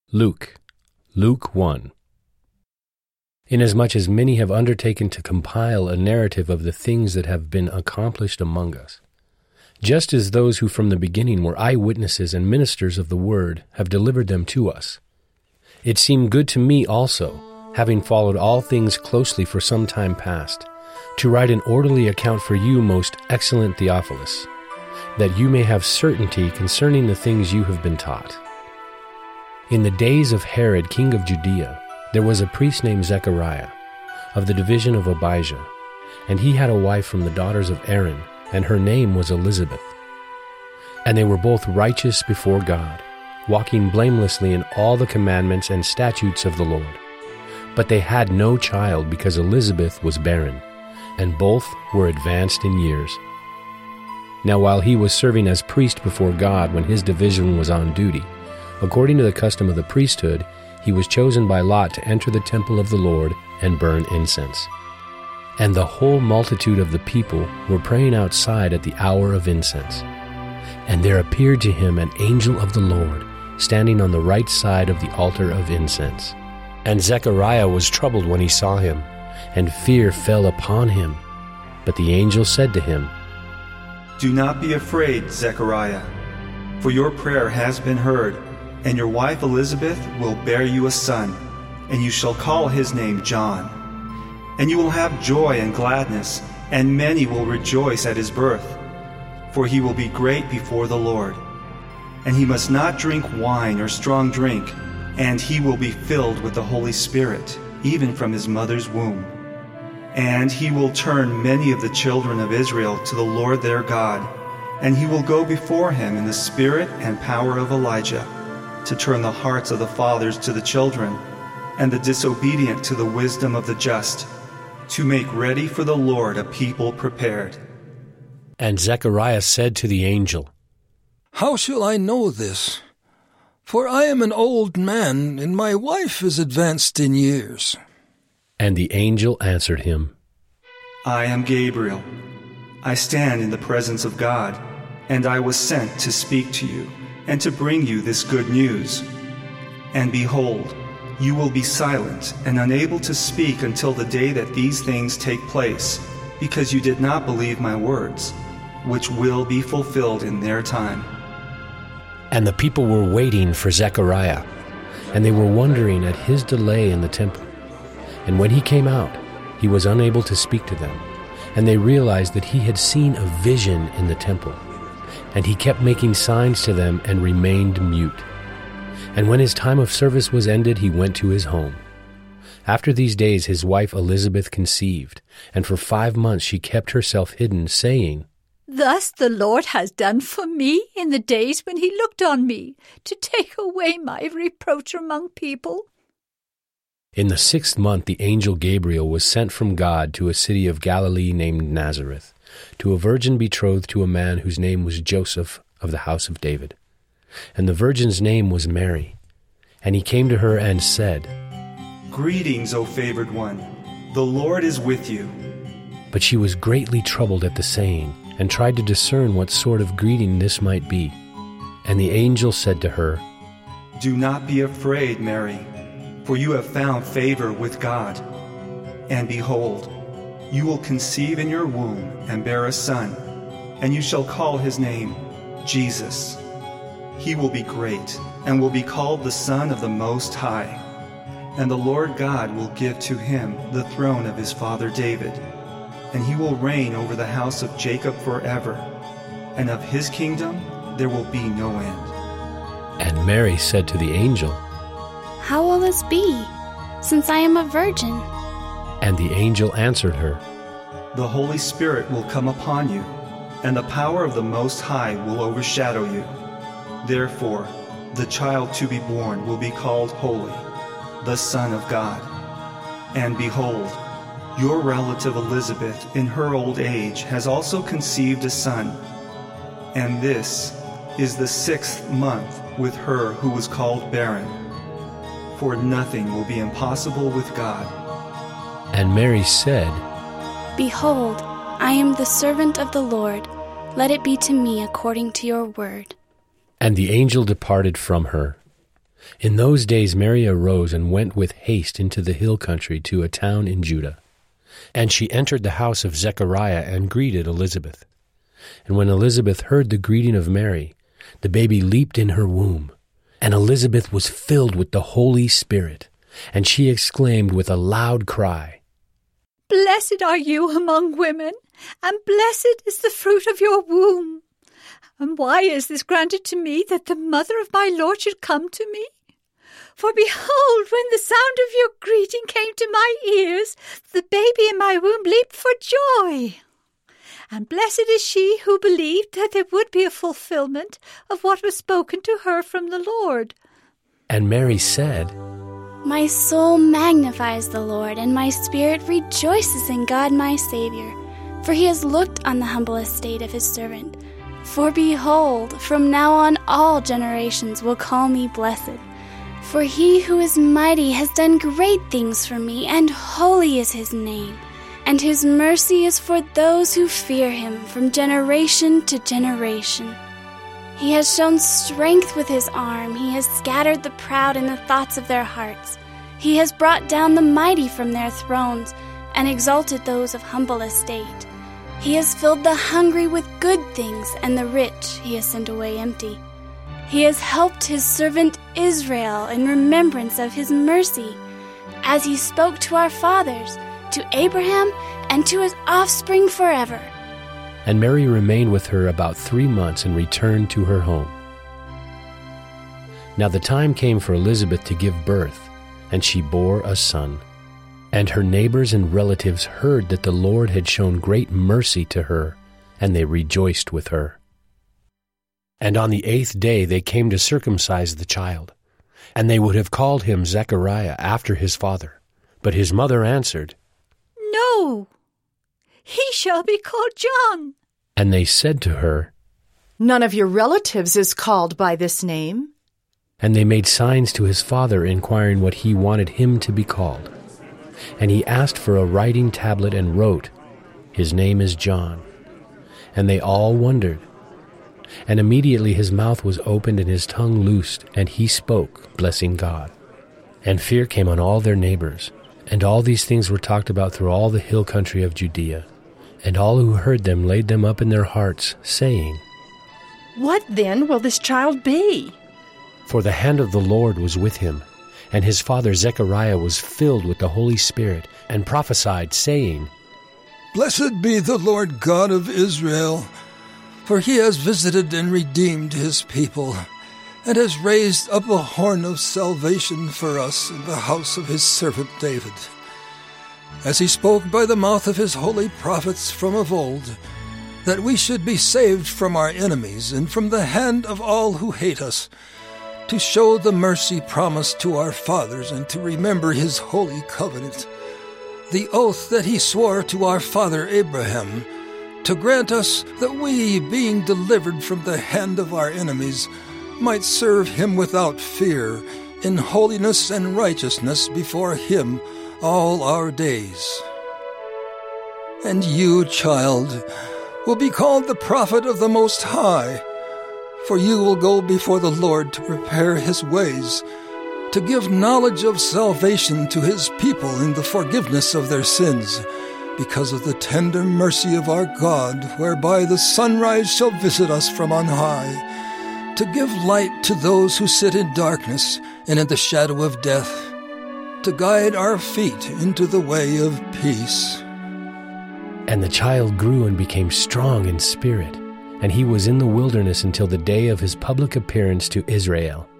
Luke 1. Inasmuch as many have undertaken to compile a narrative of the things that have been accomplished among us, just as those who from the beginning were eyewitnesses and ministers of the word have delivered them to us, it seemed good to me also, having followed all things closely for some time past, to write an orderly account for you, most excellent Theophilus, that you may have certainty concerning the things you have been taught. In the days of Herod, king of Judea, there was a priest named Zechariah, of the division of Abijah, and he had a wife from the daughters of Aaron, and her name was Elizabeth. And they were both righteous before God, walking blamelessly in all the commandments and statutes of the Lord. But they had no child because Elizabeth was barren, and both were advanced in years. Now while he was serving as priest before God when his division was on duty, according to the custom of the priesthood, he was chosen by lot to enter the temple of the Lord and burn incense. And the whole multitude of the people were praying outside at the hour of incense. And there appeared to him an angel of the Lord, standing on the right side of the altar of incense. And Zechariah was troubled when he saw him, and fear fell upon him. But the angel said to him, "Do not be afraid, Zechariah, for your prayer has been heard, and your wife Elizabeth will bear you a son, and you shall call his name John. And you will have joy and gladness, and many will rejoice at his birth, for he will be great before the Lord. And he must not drink wine or strong drink, and he will be filled with the Holy Spirit, even from his mother's womb. And he will turn many of the children of Israel to the Lord their God, and he will go before him in the spirit and power of Elijah, to turn the hearts of the fathers to the children, and the disobedient to the wisdom of the just, to make ready for the Lord a people prepared." And Zechariah said to the angel, "How shall I know this? For I am an old man, and my wife is advanced in years." And the angel answered him, "I am Gabriel. I stand in the presence of God, and I was sent to speak to you and to bring you this good news. And behold, you will be silent and unable to speak until the day that these things take place, because you did not believe my words, which will be fulfilled in their time." And the people were waiting for Zechariah, and they were wondering at his delay in the temple. And when he came out, he was unable to speak to them, and they realized that he had seen a vision in the temple. And he kept making signs to them and remained mute. And when his time of service was ended, he went to his home. After these days his wife Elizabeth conceived, and for 5 months she kept herself hidden, saying, "Thus the Lord has done for me in the days when he looked on me, to take away my reproach among people." In the 6th month the angel Gabriel was sent from God to a city of Galilee named Nazareth, to a virgin betrothed to a man whose name was Joseph of the house of David. And the virgin's name was Mary. And he came to her and said, "Greetings, O favored one. The Lord is with you." But she was greatly troubled at the saying, and tried to discern what sort of greeting this might be. And the angel said to her, "Do not be afraid, Mary, for you have found favor with God. And behold, you will conceive in your womb and bear a son, and you shall call his name Jesus. He will be great, and will be called the Son of the Most High. And the Lord God will give to him the throne of his father David, and he will reign over the house of Jacob forever, and of his kingdom there will be no end." And Mary said to the angel, "How will this be, since I am a virgin?" And the angel answered her, "The Holy Spirit will come upon you, and the power of the Most High will overshadow you. Therefore, the child to be born will be called Holy, the Son of God. And behold, your relative Elizabeth in her old age has also conceived a son, and this is the 6th month with her who was called barren. For nothing will be impossible with God." And Mary said, "Behold, I am the servant of the Lord. Let it be to me according to your word." And the angel departed from her. In those days Mary arose and went with haste into the hill country to a town in Judah. And she entered the house of Zechariah and greeted Elizabeth. And when Elizabeth heard the greeting of Mary, the baby leaped in her womb. And Elizabeth was filled with the Holy Spirit, and she exclaimed with a loud cry, "Blessed are you among women, and blessed is the fruit of your womb. And why is this granted to me, that the mother of my Lord should come to me? For behold, when the sound of your greeting came to my ears, the baby in my womb leaped for joy. And blessed is she who believed that there would be a fulfillment of what was spoken to her from the Lord." And Mary said, My soul magnifies the Lord, and my spirit rejoices in God my Savior, for he has looked on the humble estate of his servant. For behold, from now on all generations will call me blessed. For he who is mighty has done great things for me, and holy is his name. And his mercy is for those who fear him from generation to generation. He has shown strength with his arm. He has scattered the proud in the thoughts of their hearts. He has brought down the mighty from their thrones and exalted those of humble estate. He has filled the hungry with good things, and the rich he has sent away empty. He has helped his servant Israel in remembrance of his mercy, as he spoke to our fathers, to Abraham, and to his offspring forever. And Mary remained with her about 3 months and returned to her home. Now the time came for Elizabeth to give birth, and she bore a son. And her neighbors and relatives heard that the Lord had shown great mercy to her, and they rejoiced with her. And on the 8th day they came to circumcise the child, and they would have called him Zechariah after his father. But his mother answered, "No, he shall be called John." And they said to her, "None of your relatives is called by this name." And they made signs to his father, inquiring what he wanted him to be called. And he asked for a writing tablet and wrote, "His name is John." And they all wondered. And immediately his mouth was opened and his tongue loosed, and he spoke, blessing God. And fear came on all their neighbors. And all these things were talked about through all the hill country of Judea. And all who heard them laid them up in their hearts, saying, "What then will this child be?" For the hand of the Lord was with him. And his father Zechariah was filled with the Holy Spirit, and prophesied, saying, Blessed be the Lord God of Israel, for he has visited and redeemed his people, and has raised up a horn of salvation for us in the house of his servant David, as he spoke by the mouth of his holy prophets from of old, that we should be saved from our enemies and from the hand of all who hate us, to show the mercy promised to our fathers, and to remember his holy covenant, the oath that he swore to our father Abraham, to grant us that we, being delivered from the hand of our enemies, might serve him without fear, in holiness and righteousness before him all our days. And you, child, will be called the prophet of the Most High, for you will go before the Lord to prepare his ways, to give knowledge of salvation to his people in the forgiveness of their sins, because of the tender mercy of our God, whereby the sunrise shall visit us from on high, to give light to those who sit in darkness and in the shadow of death, to guide our feet into the way of peace. And the child grew and became strong in spirit, and he was in the wilderness until the day of his public appearance to Israel.